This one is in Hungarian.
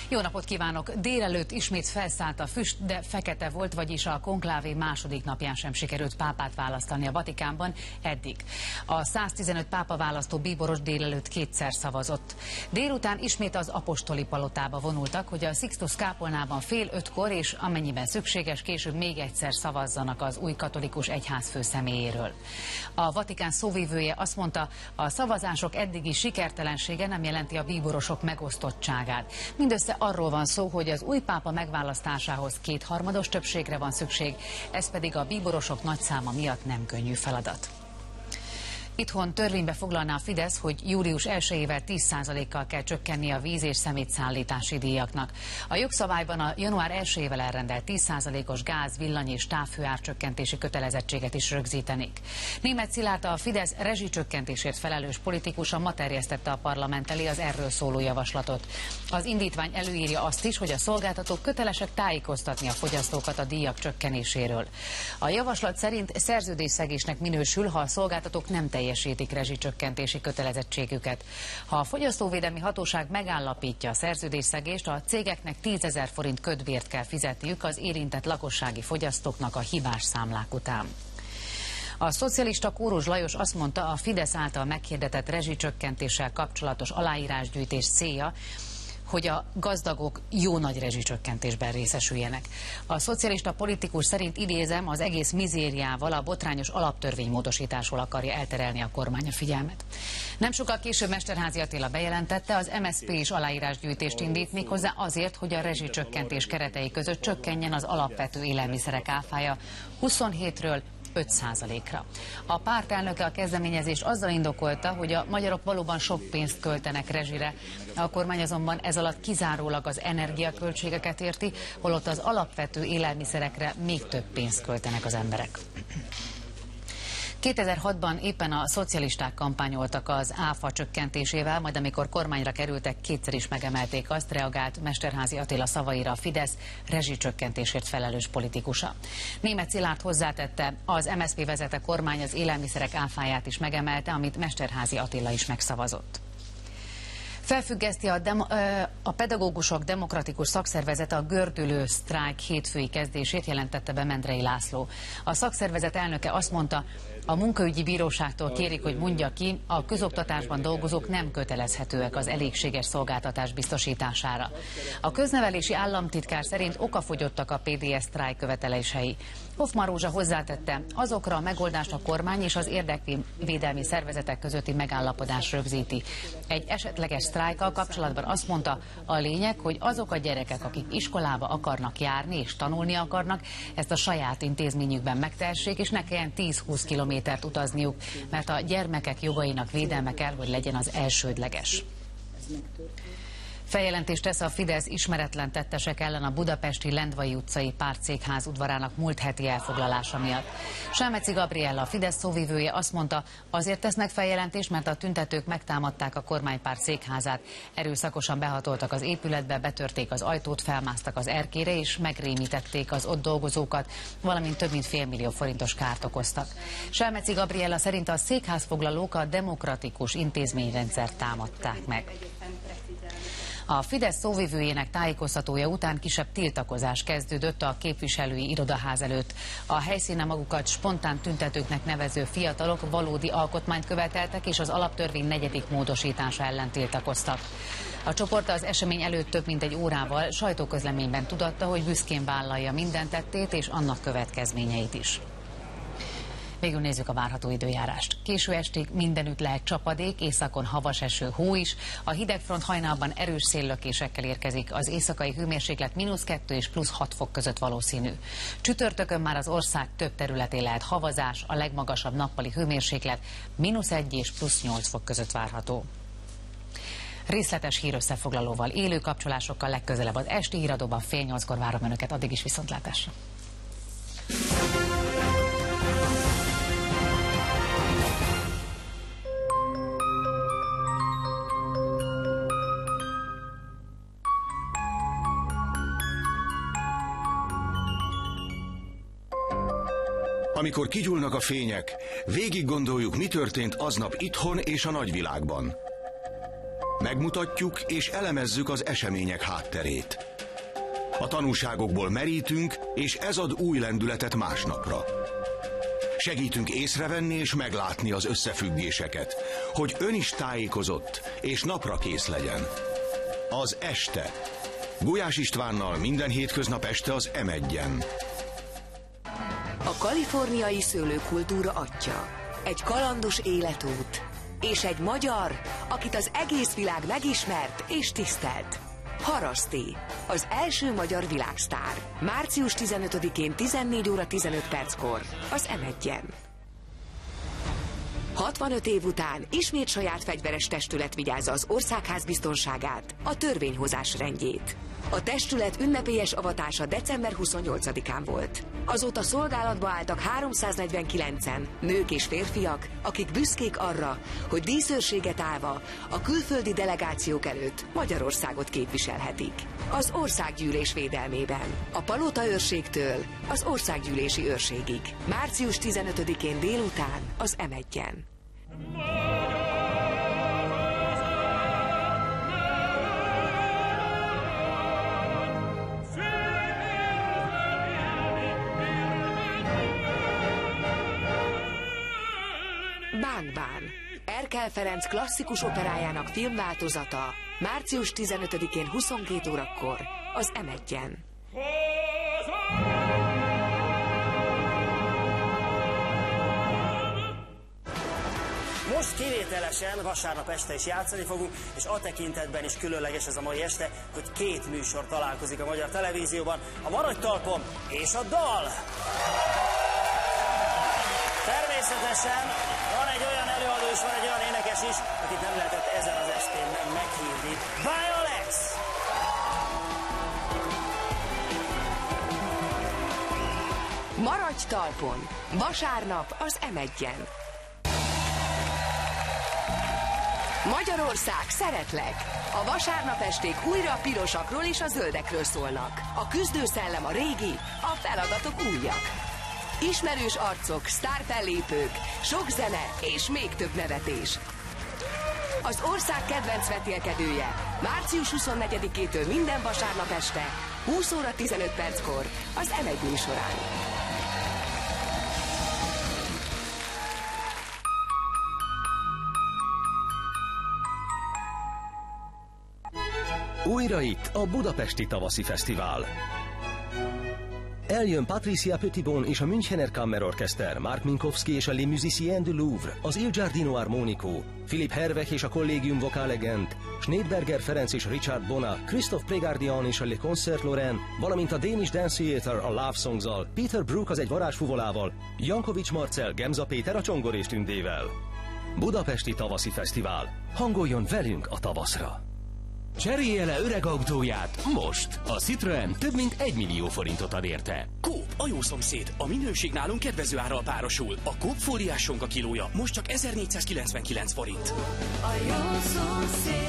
Jó napot kívánok! Délelőtt ismét felszállt a füst, de fekete volt, vagyis a konklávé második napján sem sikerült pápát választani a Vatikánban eddig. A 115 pápaválasztó bíboros délelőtt kétszer szavazott. Délután ismét az apostoli palotába vonultak, hogy a Sixtus kápolnában fél 5-kor és amennyiben szükséges, később még egyszer szavazzanak az új katolikus egyházfő személyéről. A Vatikán szóvivője azt mondta, a szavazások eddigi sikertelensége nem jelenti a bíborosok megosztottságát. Mindössze arról van szó, hogy az új pápa megválasztásához kétharmados többségre van szükség, ez pedig a bíborosok nagy száma miatt nem könnyű feladat. Itthon törvénybe foglalná a Fidesz, hogy július 1-ével 10%-kal kell csökkenni a víz- és szemétszállítási díjaknak. A jogszabályban a január 1-ével elrendelt 10%-os gáz, villany és távhőár csökkentési kötelezettséget is rögzítenék. Németh Szilárd, a Fidesz rezsicsökkentésért felelős politikusa ma terjesztette a parlament elé az erről szóló javaslatot. Az indítvány előírja azt is, hogy a szolgáltatók kötelesek tájékoztatni a fogyasztókat a díjak csökkenéséről. A javaslat szerint szerződésszegésnek minősül, ha a szolgáltatók nem teljesítik rezsicsökkentési kötelezettségüket. Ha a fogyasztóvédelmi hatóság megállapítja a szerződésszegést, a cégeknek 10 000 forint kötbért kell fizetniük az érintett lakossági fogyasztóknak a hibás számlák után. A szocialista Kórus Lajos azt mondta, a Fidesz által meghirdetett rezsicsökkentéssel kapcsolatos aláírásgyűjtés célja, hogy a gazdagok jó nagy rezsicsökkentésben részesüljenek. A szocialista politikus szerint, idézem, az egész mizériával, a botrányos alaptörvénymódosításról akarja elterelni a kormány a figyelmet. Nem sokkal később Mesterházy Attila bejelentette, az MSZP is aláírásgyűjtést indít, méghozzá azért, hogy a rezsicsökkentés keretei között csökkenjen az alapvető élelmiszerek áfája 27-ről 5%-ra. A párt elnöke a kezdeményezést azzal indokolta, hogy a magyarok valóban sok pénzt költenek rezsire. A kormány azonban ez alatt kizárólag az energiaköltségeket érti, holott az alapvető élelmiszerekre még több pénzt költenek az emberek. 2006-ban éppen a szocialisták kampányoltak az áfa csökkentésével, majd amikor kormányra kerültek, kétszer is megemelték azt, reagált Mesterházy Attila szavaira a Fidesz rezsicsökkentésért felelős politikusa. Németh Szilárd hozzátette, az MSZP vezette kormány az élelmiszerek áfáját is megemelte, amit Mesterházy Attila is megszavazott. Felfüggeszti a pedagógusok demokratikus szakszervezete a gördülő sztrájk hétfői kezdését, jelentette be Mendrei László. A szakszervezet elnöke azt mondta, a munkaügyi bíróságtól kérik, hogy mondja ki, a közoktatásban dolgozók nem kötelezhetőek az elégséges szolgáltatás biztosítására. A köznevelési államtitkár szerint okafogyottak a PDS sztrájk követelései. Hoffmann Rózsa hozzátette, azokra a megoldást a kormány és az érdekvédelmi szervezetek közötti megállapodás rögzíti. Egy esetleges sztrájkkal kapcsolatban azt mondta, a lényeg, hogy azok a gyerekek, akik iskolába akarnak járni és tanulni akarnak, ezt a saját intézményükben megtehessék, és ne kelljen 10-20 kilométert utazniuk, mert a gyermekek jogainak védelme kell, hogy legyen az elsődleges. Feljelentést tesz a Fidesz ismeretlen tettesek ellen a budapesti Lendvai utcai pártszékház udvarának múlt heti elfoglalása miatt. Selmeci Gabriella, a Fidesz szóvivője azt mondta, azért tesznek feljelentést, mert a tüntetők megtámadták a kormánypárt székházát, erőszakosan behatoltak az épületbe, betörték az ajtót, felmásztak az erkére és megrémítették az ott dolgozókat, valamint több mint $500 000 forintos kárt okoztak. Selmeci Gabriella szerint a székházfoglalók a demokratikus intézményrendszert támadták meg. A Fidesz szóvivőjének tájékoztatója után kisebb tiltakozás kezdődött a képviselői irodaház előtt. A helyszínen magukat spontán tüntetőknek nevező fiatalok valódi alkotmányt követeltek, és az alaptörvény 4. módosítása ellen tiltakoztak. A csoport az esemény előtt több mint egy órával sajtóközleményben tudatta, hogy büszkén vállalja minden tettét és annak következményeit is. Végül nézzük a várható időjárást. Késő estig mindenütt lehet csapadék, északon havas eső, hó is. A hidegfront hajnalban erős széllökésekkel érkezik. Az éjszakai hőmérséklet -2 és +6 fok között valószínű. Csütörtökön már az ország több területén lehet havazás, a legmagasabb nappali hőmérséklet -1 és +8 fok között várható. Részletes hírösszefoglalóval, élő kapcsolásokkal legközelebb az esti híradóban 7:30-kor várom Önöket, addig is viszontlátásra. Amikor kigyúlnak a fények, végig gondoljuk, mi történt aznap itthon és a nagyvilágban. Megmutatjuk és elemezzük az események hátterét. A tanúságokból merítünk, és ez ad új lendületet másnapra. Segítünk észrevenni és meglátni az összefüggéseket, hogy ön is tájékozott és napra kész legyen. Az este. Gulyás Istvánnal minden hétköznap este az M1-en. A kaliforniai szőlőkultúra atya, egy kalandos életút, és egy magyar, akit az egész világ megismert és tisztelt. Haraszti, az első magyar világsztár. Március 15-én 14 óra 15 perckor az M1-en. 65 év után ismét saját fegyveres testület vigyázza az országház biztonságát, a törvényhozás rendjét. A testület ünnepélyes avatása december 28-án volt. Azóta szolgálatba álltak 349-en, nők és férfiak, akik büszkék arra, hogy díszőrséget állva a külföldi delegációk előtt Magyarországot képviselhetik. Az országgyűlés védelmében, a Palota őrségtől az országgyűlési őrségig. Március 15-én délután az M1-en. Bang Bang, Erkel Ferenc klasszikus operájának filmváltozata március 15-én 22 órakor az M1-en. Most kivételesen vasárnap este is játszani fogunk, és a tekintetben is különleges ez a mai este, hogy két műsor találkozik a Magyar Televízióban, a Maradj talpon és a dal! Természetesen van egy olyan előadó és van egy olyan énekes is, akit nem lehetett ezen az estén meghívni. Violex! Maradj talpon! Vasárnap az M1-en. Magyarország, szeretlek! A vasárnap esték újra a pirosakról és a zöldekről szólnak. A küzdőszellem a régi, a feladatok újak. Ismerős arcok, sztárfellépők, sok zene és még több nevetés. Az ország kedvenc vetélkedője március 24-től minden vasárnap este 20 óra 15 perckor az M1 műsorán. Újra itt a Budapesti Tavaszi Fesztivál. Eljön Patricia Petitbon és a Münchener Kammerorchester, Mark Minkowski és a Les Musiciens du Louvre, az Il Giardino Armonico, Philipp Herweg és a Collegium Vocalegent, Schneidberger Ferenc és Richard Bona, Christophe Prégardian és a Le Concert Lorraine, valamint a Danish Dance Theatre a Love Songs-al, Peter Brook az Egy varázsfuvolával, Jankovics Marcel, Gemza Péter a Csongor és Tündével. Budapesti Tavaszi Fesztivál. Hangoljon velünk a tavaszra! Cserélje le öreg autóját most! A Citroën több mint 1 millió forintot ad érte. Coop, a jó szomszéd. A minőség nálunk kedvező árral párosul. A Coop fóliás sonka kilója most csak 1499 forint. A jó szomszéd.